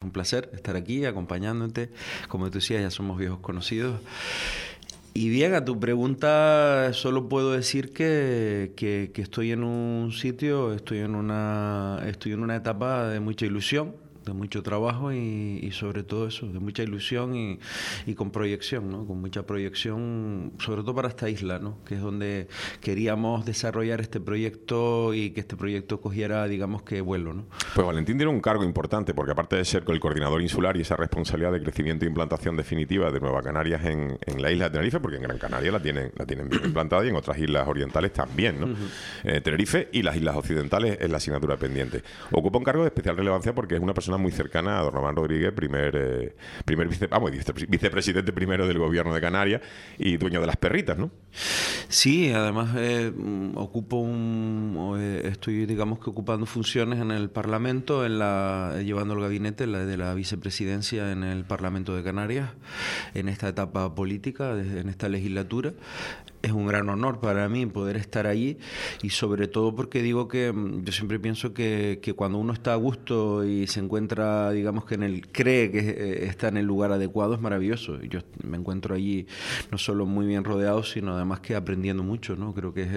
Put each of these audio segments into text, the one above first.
un placer estar aquí acompañándote. Como tú decías, ya somos viejos conocidos. Y bien, a tu pregunta solo puedo decir que estoy en un sitio, estoy en una etapa de mucha ilusión, de mucho trabajo y sobre todo eso, de mucha ilusión y con proyección, ¿no? Con mucha proyección, sobre todo para esta isla, ¿no? Que es donde queríamos desarrollar este proyecto y que este proyecto cogiera, digamos, que vuelo, ¿no? Pues Valentín tiene un cargo importante, porque aparte de ser el coordinador insular y esa responsabilidad de crecimiento e implantación definitiva de Nueva Canarias en la isla de Tenerife, porque en Gran Canaria la tienen bien implantada y en otras islas orientales también, ¿no? Tenerife y las islas occidentales es la asignatura pendiente. Ocupa un cargo de especial relevancia porque es una persona muy cercana a don Román Rodríguez, vicepresidente primero del gobierno de Canarias y dueño de las perritas, ¿no? Sí, además estoy, digamos que ocupando funciones en el Parlamento, llevando el gabinete de la vicepresidencia en el Parlamento de Canarias, en esta etapa política, en esta legislatura. Es un gran honor para mí poder estar allí y sobre todo porque digo que yo siempre pienso que cuando uno está a gusto y se encuentra, digamos que cree que está en el lugar adecuado, es maravilloso. Yo me encuentro allí no solo muy bien rodeado, sino además que aprendiendo mucho, ¿no? Creo que es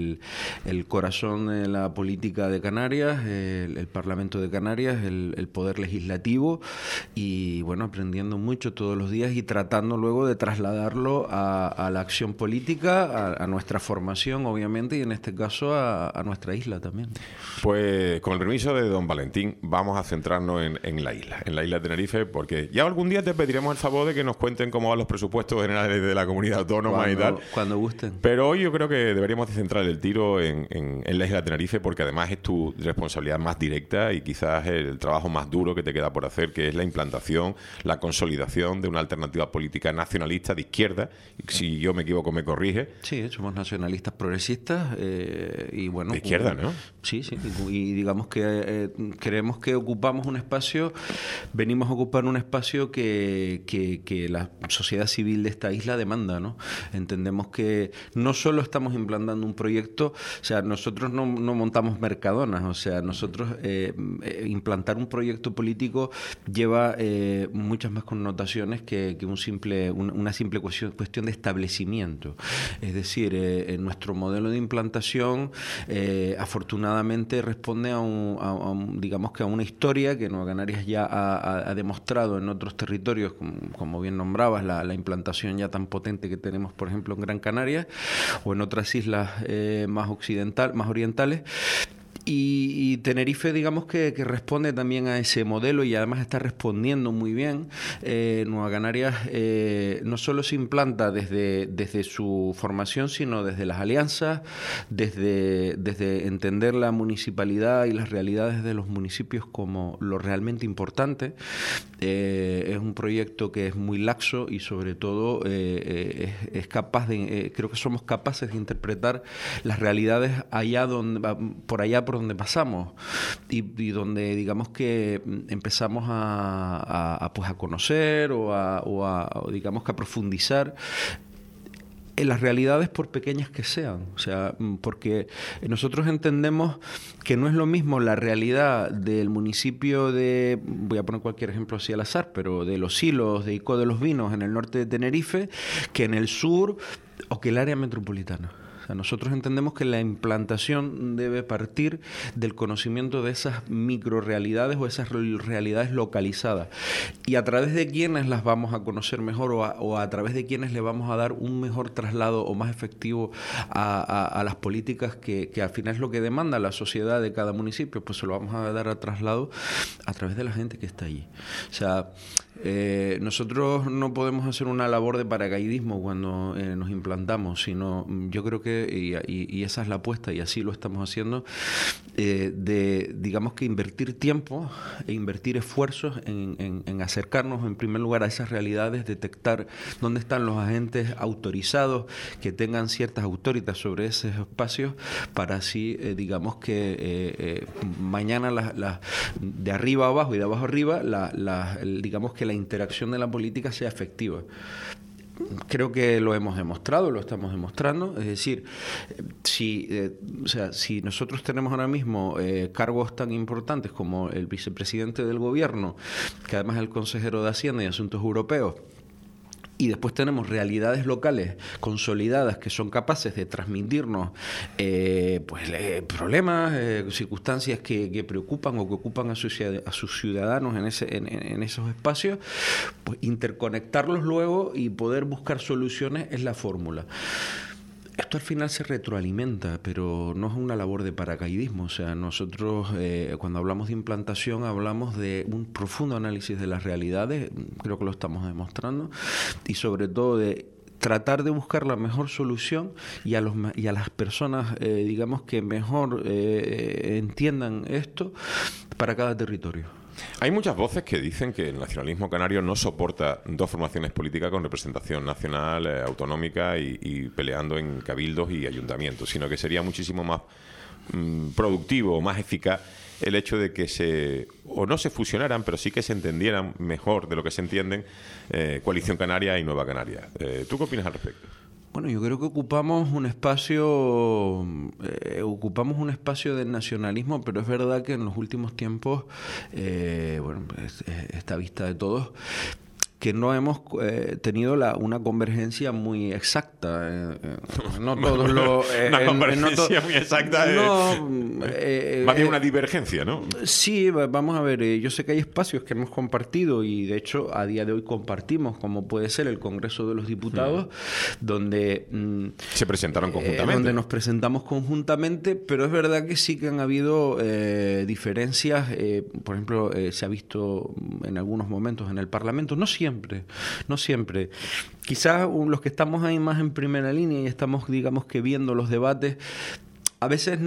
el corazón de la política de Canarias, el Parlamento de Canarias, el poder legislativo y bueno, aprendiendo mucho todos los días y tratando luego de trasladarlo a la acción política, a nuestra formación, obviamente, y en este caso a nuestra isla también. Pues con el permiso de don Valentín, vamos a centrarnos en la isla de Tenerife, porque ya algún día te pediremos el favor de que nos cuenten cómo van los presupuestos generales de la comunidad autónoma y tal. Cuando gusten. Pero hoy yo creo que deberíamos de centrar el tiro en la isla de Tenerife, porque además es tu responsabilidad más directa y quizás el trabajo más duro que te queda por hacer, que es la implantación, la consolidación de una alternativa política nacionalista de izquierda. Si yo me equivoco, me corrige. Sí, somos nacionalistas progresistas y bueno... De izquierda, ¿no? Sí, y digamos que creemos que ocupamos un espacio, venimos a ocupar un espacio que la sociedad civil de esta isla demanda, ¿no? Entendemos que no solo estamos implantando un proyecto, o sea, nosotros no montamos Mercadonas, o sea, nosotros implantar un proyecto político lleva muchas más connotaciones que una simple cuestión de establecimiento. Es decir, nuestro modelo de implantación afortunadamente responde digamos que a una historia que Nueva Canarias ya ha demostrado en otros territorios, como bien nombrabas, la implantación ya tan potente que tenemos, por ejemplo, en Gran Canaria o en otras islas más orientales. Y Tenerife, digamos que responde también a ese modelo y además está respondiendo muy bien. Nueva Canarias no solo se implanta desde su formación, sino desde las alianzas, desde entender la municipalidad y las realidades de los municipios como lo realmente importante. Es un proyecto que es muy laxo y sobre todo es capaz creo que somos capaces de interpretar las realidades por donde pasamos y donde digamos que empezamos a conocer o digamos que a profundizar en las realidades por pequeñas que sean, o sea, porque nosotros entendemos que no es lo mismo la realidad del municipio voy a poner cualquier ejemplo así al azar, pero de Los Silos, de Ico de los Vinos, en el norte de Tenerife, que en el sur o que el área metropolitana. Nosotros entendemos que la implantación debe partir del conocimiento de esas microrealidades o esas realidades localizadas y a través de quienes las vamos a conocer mejor o a través de quienes le vamos a dar un mejor traslado o más efectivo a las políticas que al final es lo que demanda la sociedad de cada municipio, pues se lo vamos a dar a traslado a través de la gente que está allí. O sea, nosotros no podemos hacer una labor de paracaidismo cuando nos implantamos, sino yo creo que, y esa es la apuesta y así lo estamos haciendo, digamos que invertir tiempo e invertir esfuerzos en acercarnos en primer lugar a esas realidades, detectar dónde están los agentes autorizados que tengan ciertas autoritas sobre esos espacios para así, digamos que mañana de arriba a abajo y de abajo a arriba, digamos que la interacción de la política sea efectiva. creo que lo hemos demostrado, lo estamos demostrando. Es decir, si nosotros tenemos ahora mismo cargos tan importantes como el vicepresidente del gobierno, que además es el consejero de Hacienda y Asuntos Europeos, y después tenemos realidades locales consolidadas que son capaces de transmitirnos problemas, circunstancias que preocupan o que ocupan a sus ciudadanos en esos espacios, pues interconectarlos luego y poder buscar soluciones es la fórmula. Esto al final se retroalimenta, pero no es una labor de paracaidismo. O sea, nosotros cuando hablamos de implantación hablamos de un profundo análisis de las realidades, creo que lo estamos demostrando, y sobre todo de tratar de buscar la mejor solución y a las personas, digamos, que mejor entiendan esto para cada territorio. Hay muchas voces que dicen que el nacionalismo canario no soporta dos formaciones políticas con representación nacional, autonómica y peleando en cabildos y ayuntamientos, sino que sería muchísimo más productivo, más eficaz el hecho de que no se fusionaran, pero sí que se entendieran mejor de lo que se entienden Coalición Canaria y Nueva Canarias. ¿Tú qué opinas al respecto? Bueno, yo creo que ocupamos un espacio del nacionalismo, pero es verdad que en los últimos tiempos, está a vista de todos, que no hemos tenido una convergencia muy exacta. No todos lo... una convergencia muy exacta. Más bien una divergencia, ¿no? Sí, vamos a ver. Yo sé que hay espacios que hemos compartido y, de hecho, a día de hoy compartimos, como puede ser el Congreso de los Diputados, donde... se presentaron conjuntamente. Donde nos presentamos conjuntamente, pero es verdad que sí que han habido diferencias. Por ejemplo, se ha visto en algunos momentos en el Parlamento, no siempre. Quizás los que estamos ahí más en primera línea y estamos, digamos, que viendo los debates, a veces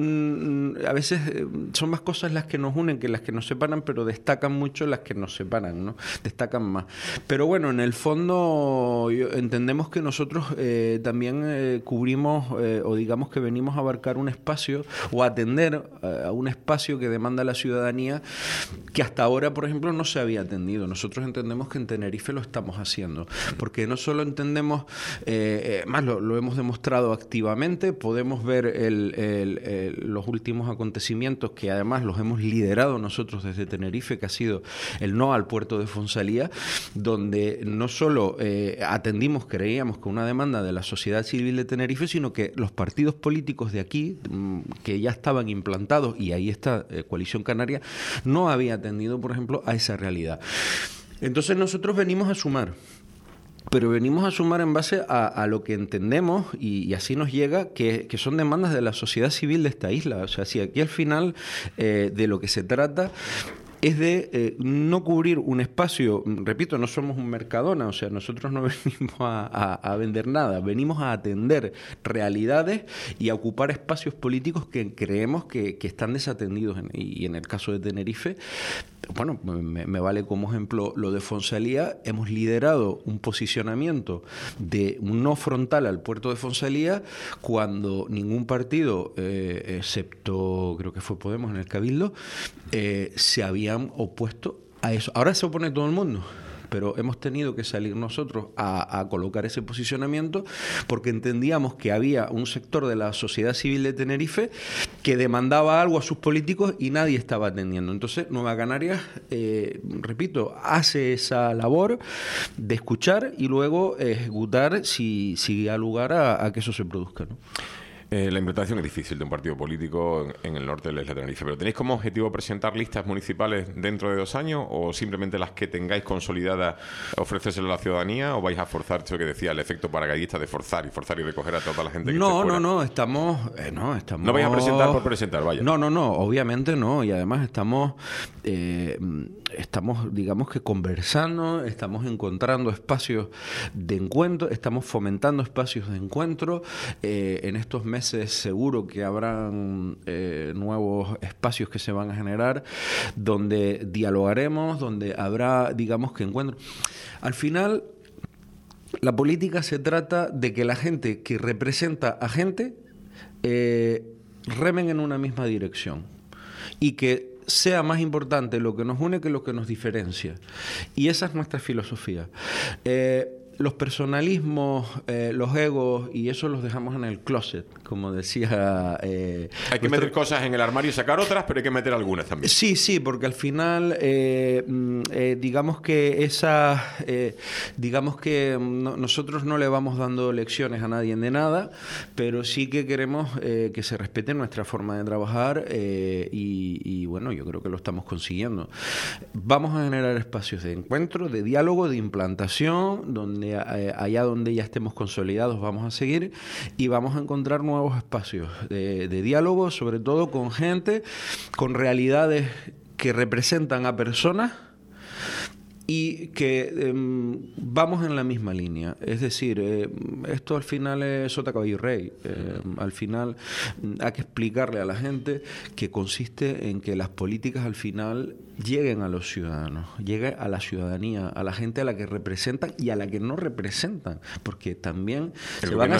son más cosas las que nos unen que las que nos separan, pero destacan mucho las que nos separan, ¿no? Destacan más. Pero bueno, en el fondo entendemos que nosotros también cubrimos o digamos que venimos a abarcar un espacio o a atender a un espacio que demanda la ciudadanía que hasta ahora, por ejemplo, no se había atendido. Nosotros entendemos que en Tenerife lo estamos haciendo, porque no solo entendemos, más lo hemos demostrado activamente, podemos ver los últimos acontecimientos que además los hemos liderado nosotros desde Tenerife, que ha sido el no al puerto de Fonsalía, donde no solo creíamos que una demanda de la sociedad civil de Tenerife, sino que los partidos políticos de aquí, que ya estaban implantados, y ahí está Coalición Canaria, no había atendido, por ejemplo, a esa realidad. Entonces nosotros venimos a sumar. Pero venimos a sumar en base a lo que entendemos y así nos llega, que son demandas de la sociedad civil de esta isla. O sea, si aquí al final de lo que se trata es de no cubrir un espacio, repito, no somos un Mercadona, o sea, nosotros no venimos a vender nada, venimos a atender realidades y a ocupar espacios políticos que creemos que están desatendidos. Y en el caso de Tenerife, bueno, me vale como ejemplo lo de Fonsalía. Hemos liderado un posicionamiento de un no frontal al puerto de Fonsalía cuando ningún partido, excepto creo que fue Podemos en el Cabildo, se habían opuesto a eso. Ahora se opone todo el mundo, pero hemos tenido que salir nosotros a colocar ese posicionamiento porque entendíamos que había un sector de la sociedad civil de Tenerife que demandaba algo a sus políticos y nadie estaba atendiendo. Entonces, Nueva Canarias, repito, hace esa labor de escuchar y luego ejecutar si da lugar a que eso se produzca, ¿no? La implantación es difícil de un partido político en el norte de la isla de Tenerife, pero ¿tenéis como objetivo presentar listas municipales dentro de 2 años o simplemente las que tengáis consolidadas ofrecérselo a la ciudadanía o vais a forzar, eso que decía, el efecto paracaidista de forzar y recoger a toda la gente que esté fuera? No, estamos... No vais a presentar por presentar, vaya. No, obviamente no, y además estamos, digamos que conversando, estamos encontrando espacios de encuentro, estamos fomentando espacios de encuentro. En estos meses seguro que habrán nuevos espacios que se van a generar donde dialogaremos, donde habrá, digamos, que encuentro. Al final, la política se trata de que la gente que representa a gente remen en una misma dirección y que sea más importante lo que nos une que lo que nos diferencia. Y esa es nuestra filosofía. los personalismos, los egos, y eso los dejamos en el closet, como decía... hay que meter cosas en el armario y sacar otras, pero hay que meter algunas también. Sí, porque al final, digamos que nosotros no le vamos dando lecciones a nadie de nada, pero sí que queremos que se respete nuestra forma de trabajar y bueno, yo creo que lo estamos consiguiendo. Vamos a generar espacios de encuentro, de diálogo, de implantación, donde allá donde ya estemos consolidados vamos a seguir y vamos a encontrar nuevos espacios de diálogo, sobre todo con gente, con realidades que representan a personas y que vamos en la misma línea. Es decir, esto al final es sota, caballo y rey. Al final hay que explicarle a la gente que consiste en que las políticas al final lleguen a los ciudadanos, lleguen a la ciudadanía, a la gente a la que representan y a la que no representan, porque también se van a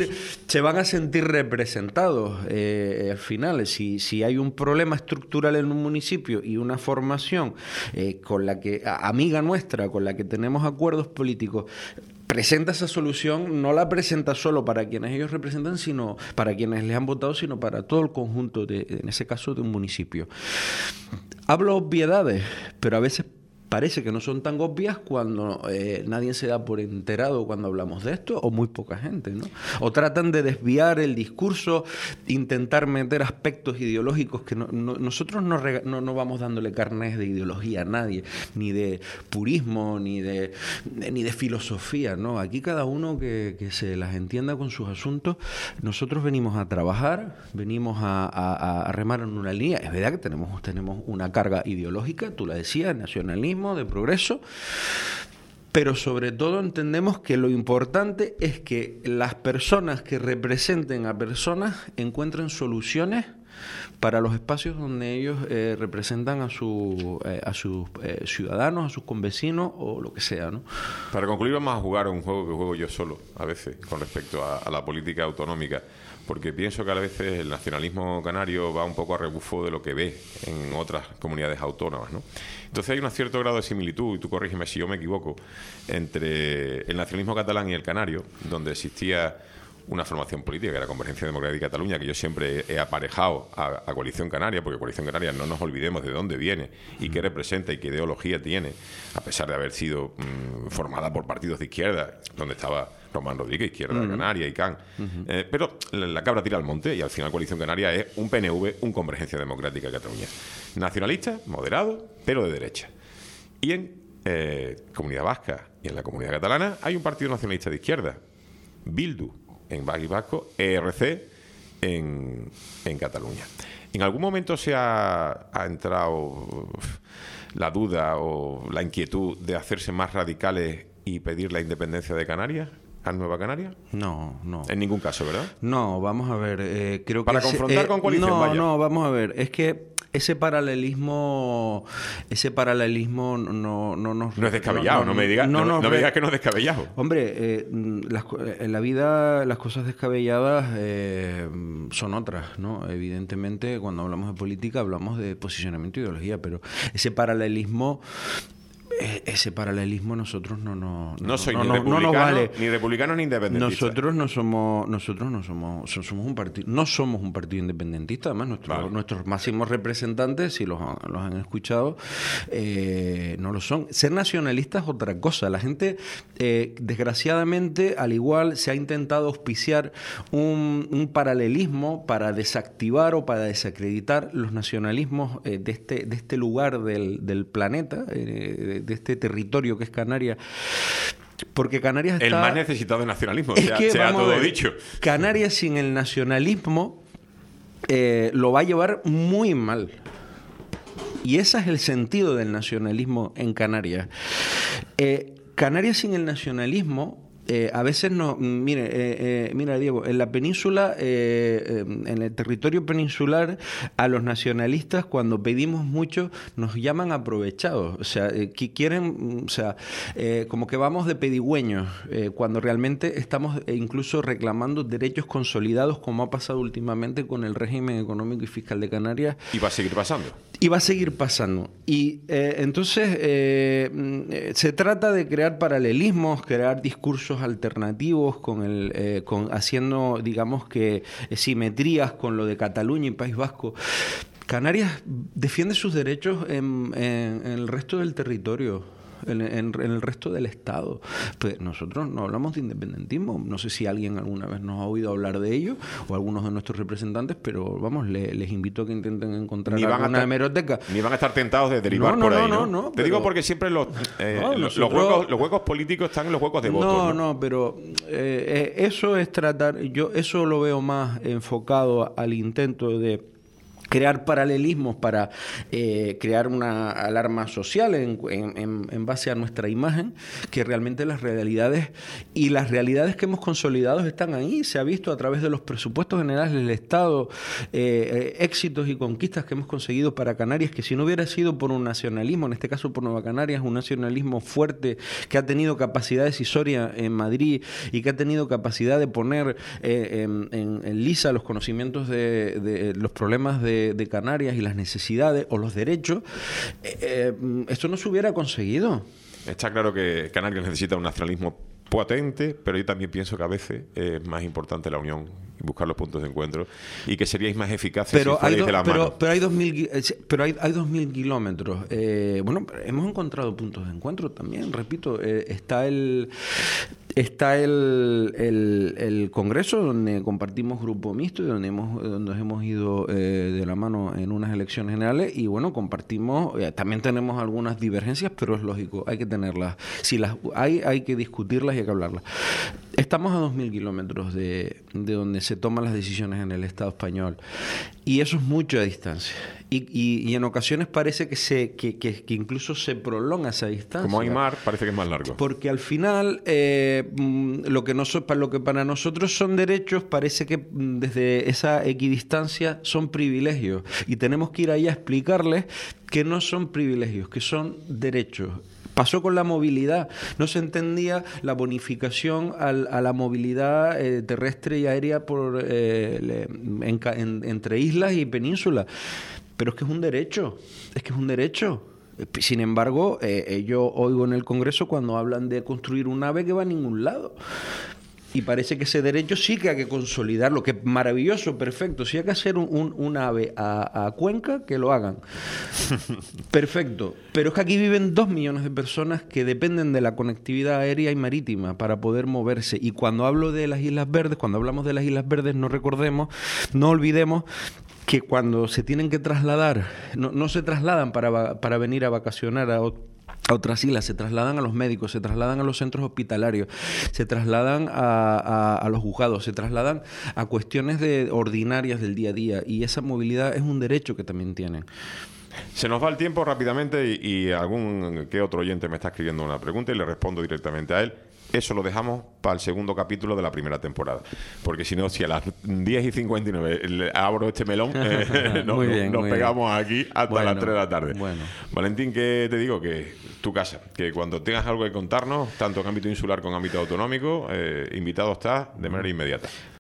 sentir representados. Al final, si hay un problema estructural en un municipio y una formación con la que amiga nuestra, con la que tenemos acuerdos políticos, presenta esa solución, no la presenta solo para quienes ellos representan, sino para quienes les han votado, sino para todo el conjunto, en ese caso, de un municipio. Hablo obviedades, pero a veces parece que no son tan obvias cuando nadie se da por enterado cuando hablamos de esto, o muy poca gente, ¿no? O tratan de desviar el discurso, intentar meter aspectos ideológicos que nosotros no vamos dándole carnes de ideología a nadie, ni de purismo, ni de filosofía, ¿no? Aquí cada uno que se las entienda con sus asuntos. Nosotros venimos a trabajar, venimos a remar en una línea. Es verdad que tenemos una carga ideológica, tú la decías, nacionalismo, de progreso, pero sobre todo entendemos que lo importante es que las personas que representen a personas encuentren soluciones para los espacios donde ellos representan a sus ciudadanos, a sus convecinos o lo que sea, ¿no? Para concluir, vamos a jugar un juego que juego yo solo a veces con respecto a la política autonómica, porque pienso que a veces el nacionalismo canario va un poco a rebufo de lo que ve en otras comunidades autónomas, ¿no? Entonces hay un cierto grado de similitud, y tú corrígeme si yo me equivoco, entre el nacionalismo catalán y el canario, donde existía una formación política que era Convergencia Democrática de Cataluña, que yo siempre he aparejado a Coalición Canaria, porque Coalición Canaria, no nos olvidemos de dónde viene y qué representa y qué ideología tiene, a pesar de haber sido formada por partidos de izquierda, donde estaba Román Rodríguez, Izquierda de Canaria y CAN. Pero la cabra tira al monte y al final Coalición Canaria es un PNV, un Convergencia Democrática de Cataluña. Nacionalista, moderado, pero de derecha. Y en Comunidad Vasca y en la Comunidad Catalana hay un partido nacionalista de izquierda, Bildu en País Vasco, ERC en Cataluña. ¿En algún momento se ha entrado la duda o la inquietud de hacerse más radicales y pedir la independencia de Canarias, a Nueva Canaria? No. En ningún caso, ¿verdad? No, vamos a ver. Creo para que confrontar con Coalición, vaya. No, vamos a ver. Es que ese paralelismo no es descabellado. No me digas que no es descabellado. Hombre, en la vida las cosas descabelladas son otras, ¿no? Evidentemente, cuando hablamos de política hablamos de posicionamiento e ideología, pero ese paralelismo nosotros no soy ni republicano, vale. Ni republicanos ni independentistas. Nosotros no somos un partido independentista. Además, nuestros máximos representantes, si los han escuchado, no lo son. Ser nacionalista es otra cosa. La gente, desgraciadamente, al igual se ha intentado auspiciar un paralelismo para desactivar o para desacreditar los nacionalismos de este lugar del planeta, de este territorio que es Canarias, porque Canarias está... El más necesitado de nacionalismo, sea todo dicho. Canarias sin el nacionalismo lo va a llevar muy mal. Y ese es el sentido del nacionalismo en Canarias. Canarias sin el nacionalismo a veces no... mira, Diego, en la península, en el territorio peninsular, a los nacionalistas, cuando pedimos mucho, nos llaman aprovechados. O sea, que quieren... O sea, como que vamos de pedigüeños, cuando realmente estamos incluso reclamando derechos consolidados, como ha pasado últimamente con el régimen económico y fiscal de Canarias. Y va a seguir pasando. Y va a seguir pasando. Y entonces se trata de crear paralelismos, crear discursos alternativos haciendo, digamos que, simetrías con lo de Cataluña y País Vasco. Canarias defiende sus derechos en el resto del territorio. En el resto del Estado. Pues nosotros no hablamos de independentismo. No sé si alguien alguna vez nos ha oído hablar de ello, o algunos de nuestros representantes, pero vamos, les invito a que intenten encontrar una hemeroteca. Ni van a estar tentados de derivar por ahí, ¿no? Te digo porque siempre los huecos políticos están en los huecos de votos. Pero eso es tratar... Yo eso lo veo más enfocado al intento de crear paralelismos para crear una alarma social en base a nuestra imagen, que realmente las realidades que hemos consolidado están ahí. Se ha visto a través de los presupuestos generales del Estado, éxitos y conquistas que hemos conseguido para Canarias, que si no hubiera sido por un nacionalismo, en este caso por Nueva Canarias, un nacionalismo fuerte que ha tenido capacidad decisoria en Madrid y que ha tenido capacidad de poner en lisa los conocimientos de los problemas de Canarias y las necesidades o los derechos, esto no se hubiera conseguido. Está claro que Canarias necesita un nacionalismo potente, pero yo también pienso que a veces es más importante la unión y buscar los puntos de encuentro, y que seríais más eficaces si fuerais de la mano. Pero hay 2.000 kilómetros. Bueno, hemos encontrado puntos de encuentro también, repito. Está el Congreso, donde compartimos grupo mixto y donde hemos ido de la mano en unas elecciones generales, y bueno, compartimos, también tenemos algunas divergencias, pero es lógico, hay que tenerlas. Si las hay que discutirlas y hay que hablarlas. Estamos a 2.000 kilómetros de donde se toman las decisiones en el Estado español, y eso es mucha distancia. Y en ocasiones parece que incluso se prolonga esa distancia. Como hay mar, parece que es más largo. Porque al final, lo que para nosotros son derechos, parece que desde esa equidistancia son privilegios. Y tenemos que ir ahí a explicarles que no son privilegios, que son derechos. Pasó con la movilidad. No se entendía la bonificación a la movilidad terrestre y aérea entre islas y penínsulas. Pero es que es un derecho. Sin embargo, yo oigo en el Congreso cuando hablan de construir un AVE que va a ningún lado. Y parece que ese derecho sí que hay que consolidarlo, que es maravilloso, perfecto. Si hay que hacer un AVE a Cuenca, que lo hagan. Perfecto. Pero es que aquí viven 2 millones de personas que dependen de la conectividad aérea y marítima para poder moverse. Y cuando hablo de las Islas Verdes, cuando hablamos de las Islas Verdes, no olvidemos que cuando se tienen que trasladar, no se trasladan para venir a vacacionar a otras islas, se trasladan a los médicos, se trasladan a los centros hospitalarios, se trasladan a los juzgados, se trasladan a cuestiones ordinarias del día a día, y esa movilidad es un derecho que también tienen. Se nos va el tiempo rápidamente y algún que otro oyente me está escribiendo una pregunta y le respondo directamente a él. Eso lo dejamos para el segundo capítulo de la primera temporada. Porque si no, si a las 10:59 abro este melón, nos pegamos aquí hasta las 3 de la tarde. Bueno. Valentín, que te digo que tu casa, que cuando tengas algo que contarnos, tanto en ámbito insular como en ámbito autonómico, invitado estás de manera inmediata.